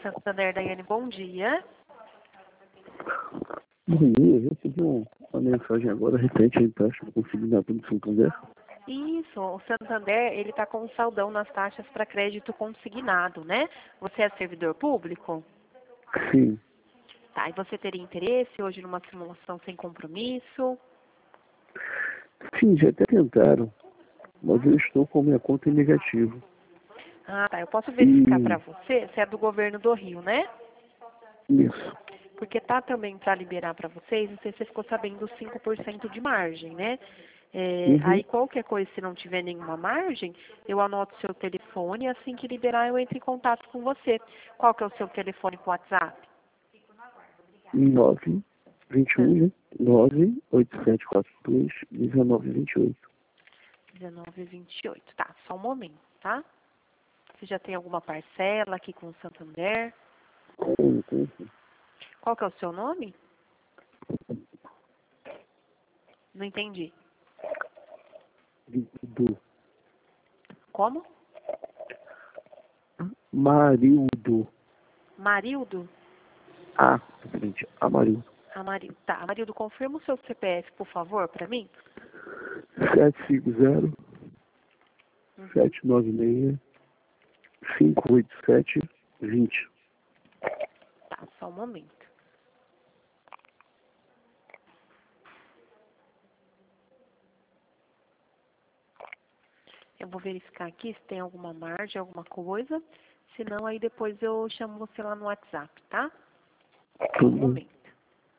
Santander, Daiane, bom dia. Bom dia, eu recebi uma mensagem agora referente ao empréstimo consignado no Santander. Isso, o Santander, ele está com um saldão nas taxas para crédito consignado, né? Você é servidor público? Sim, Tá, e você teria interesse hoje numa simulação sem compromisso? sim, já até tentaram, mas eu estou com minha conta em negativo. Ah, tá, eu posso verificar para E você, você é do governo do Rio, né? isso, Porque tá também para liberar para vocês, não sei se você ficou sabendo, os 5% de margem, né? uhum, Aí qualquer coisa, se não tiver nenhuma margem, eu anoto seu telefone e assim que liberar eu entro em contato com você. Qual que é o seu telefone com WhatsApp? 921, né? 987421928. 1928. Tá, só um momento, tá? Você já tem alguma parcela aqui com o Santander? Então, Qual que é o seu nome? Não entendi. do Como? Marildo. Marildo? Ah, frente, Amarildo. Amarildo. Tá, Amarildo, confirma o seu CPF, por favor, para mim? 750 Uhum. 796 587 20. Tá, só um momento. Eu vou verificar aqui se tem alguma margem, alguma coisa. Se não, aí depois eu chamo você lá no WhatsApp, tá? Só um Tudo bem. momento.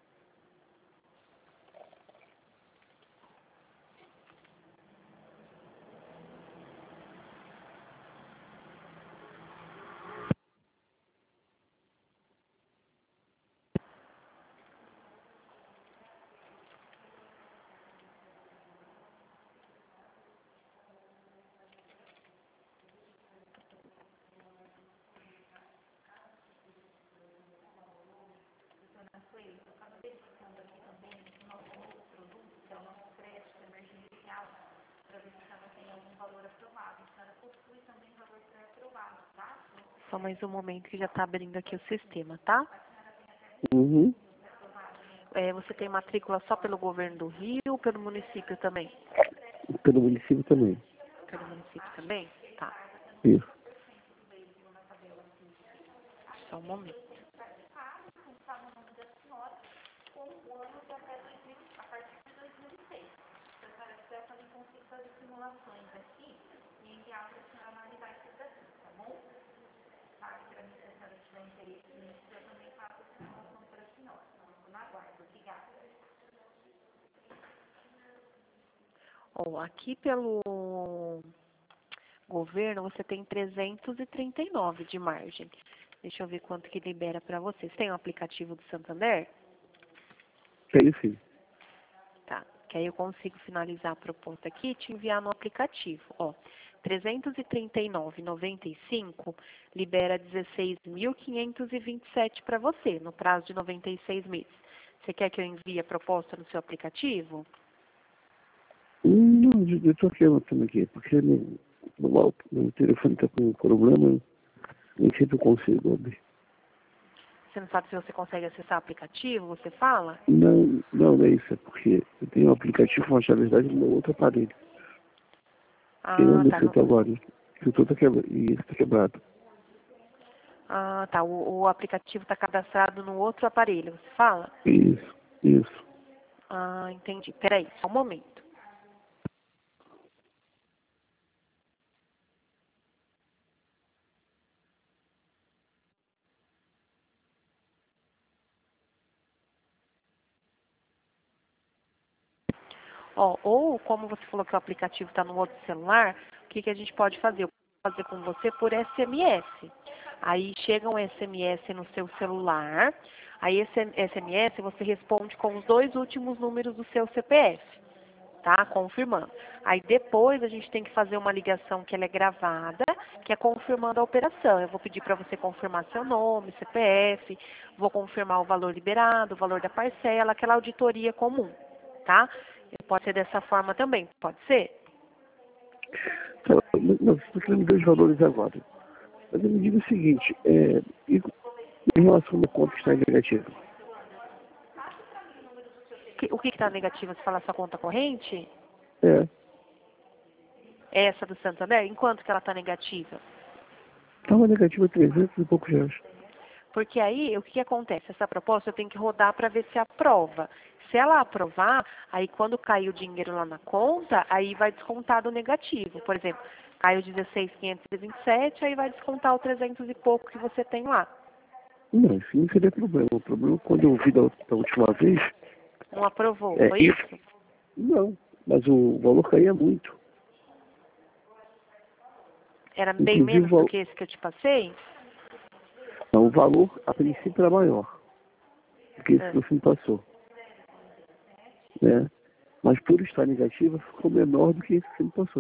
Só mais um momento que já está abrindo aqui o sistema, tá? Uhum. Você tem matrícula só pelo governo do Rio ou pelo município também? Pelo município também. Pelo município também? Tá, Isso. só um momento. Ó, aqui pelo governo você tem 339 de margem. Deixa eu ver quanto que libera para você. Você tem um aplicativo do Santander? Tenho sim. Tá, que aí eu consigo finalizar a proposta aqui e te enviar no aplicativo. Ó, 339,95 libera 16.527 para você, no prazo de 96 meses. Você quer que eu envie a proposta no seu aplicativo? Não, eu estou aqui anotando aqui, porque meu telefone está com um problema, nem sempre eu consigo abrir. Você não sabe se você consegue acessar o aplicativo, você fala? Não, não é isso, é porque eu tenho um aplicativo, mas na verdade no meu outro aparelho. Eu não Ah, tá. nesse até agora, que o todo está quebrado, e esse está quebrado. Ah, tá. O aplicativo está cadastrado no outro aparelho, você fala? Isso, isso. Ah, entendi. Peraí, só um momento. Ó, ou como você falou que o aplicativo está no outro celular, o que a gente pode fazer? Eu posso fazer com você por SMS. Aí chega um SMS no seu celular, aí esse SMS você responde com os 2 últimos números do seu CPF, tá? Confirmando. Aí depois a gente tem que fazer uma ligação que ela é gravada, que é confirmando a operação. Eu vou pedir para você confirmar seu nome, CPF, vou confirmar o valor liberado, o valor da parcela, aquela auditoria comum, tá? Pode ser dessa forma também, pode ser? Então, não, você está querendo ver os valores agora. Mas eu me diga o seguinte, Em relação à conta que está em negativa. O que está negativo? Você fala sua conta corrente? É. Essa do Santander? Em quanto que ela está negativa? Estava negativa 300 e poucos reais. Porque aí, o que acontece? Essa proposta eu tenho que rodar para ver se aprova. Se ela aprovar, aí quando cair o dinheiro lá na conta, aí vai descontar do negativo. Por exemplo, caiu 16.527, aí vai descontar o 300 e pouco que você tem lá. Não, isso não seria problema. O problema é quando eu vi da última vez. Não aprovou, É foi isso? isso? Não, mas o valor caía muito. Era bem Inclusive, menos do que esse que eu te passei? não, o valor, a princípio, era maior do que esse que você me passou. Né? Mas por estar negativa, ficou menor do que esse que você me passou.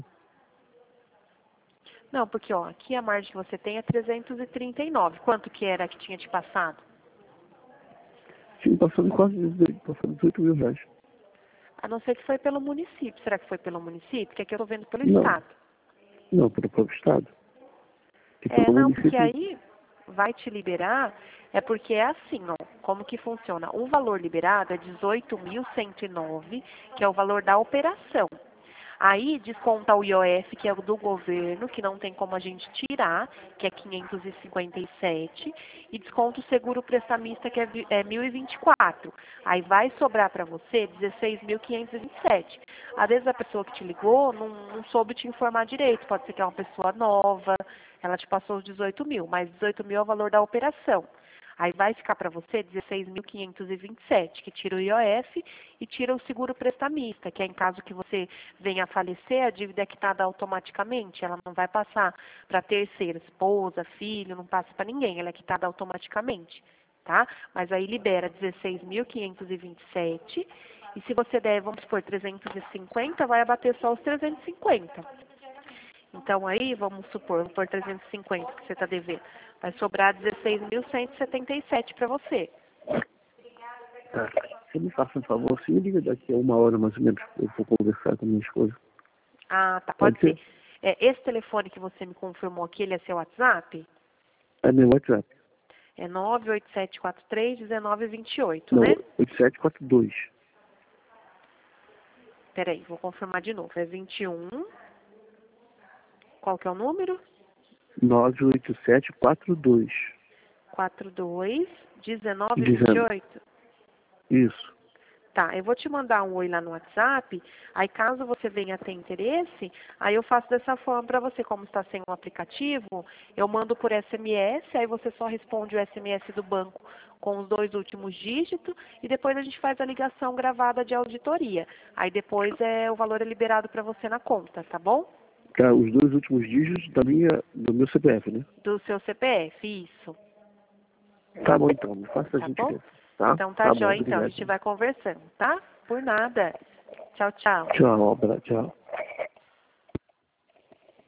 Não, porque ó, aqui a margem que você tem é 339. Quanto que era que tinha te passado? Tinha me passado quase 18 mil reais. A não ser que foi pelo município. Será que foi pelo município? Que aqui eu estou vendo pelo Não, Estado. não, pelo próprio Estado. Que pelo Não, município, porque aí vai te liberar, é porque é assim, ó, como que funciona? O valor liberado é 18.109, que é o valor da operação. Aí desconta o IOF, que é o do governo, que não tem como a gente tirar, que é 557, e desconta o seguro prestamista, que é 1.024. Aí vai sobrar para você 16.527. Às vezes a pessoa que te ligou não soube te informar direito, pode ser que é uma pessoa nova, ela te passou os 18 mil, mas 18 mil é o valor da operação. Aí vai ficar para você 16.527, que tira o IOF e tira o seguro prestamista, que é em caso que você venha a falecer, a dívida é quitada automaticamente, ela não vai passar para terceira, esposa, filho, não passa para ninguém, ela é quitada automaticamente, tá? Mas aí libera 16.527 e se você der, vamos supor, 350, vai abater só os 350. Então aí, vamos supor, por 350 que você está devendo, vai sobrar 16.177 para você. tá. Você me faça um favor, você me liga daqui a 1 hora mais ou menos, eu vou conversar com a minha esposa. Ah, tá, pode ser. Esse telefone que você me confirmou aqui, ele é seu WhatsApp? É meu WhatsApp. É 98743-1928, Não, né? 8742. Peraí, vou confirmar de novo. É 21. Qual que é o número? 98742. 42-1928. Isso. Tá, eu vou te mandar um oi lá no WhatsApp, aí caso você venha ter interesse, aí eu faço dessa forma para você, como está sem o aplicativo, eu mando por SMS, aí você só responde o SMS do banco com os 2 últimos dígitos, e depois a gente faz a ligação gravada de auditoria. Aí depois o valor é liberado para você na conta, tá bom? Tá, os 2 últimos dígitos do meu CPF, né? Do seu CPF, isso. Tá bom então, me faça a Tá bom? gentileza. Tá? Então tá Tá bom, jóia, então. A obrigado. gente vai conversando, tá? Por nada. Tchau, tchau. Tchau, tchau.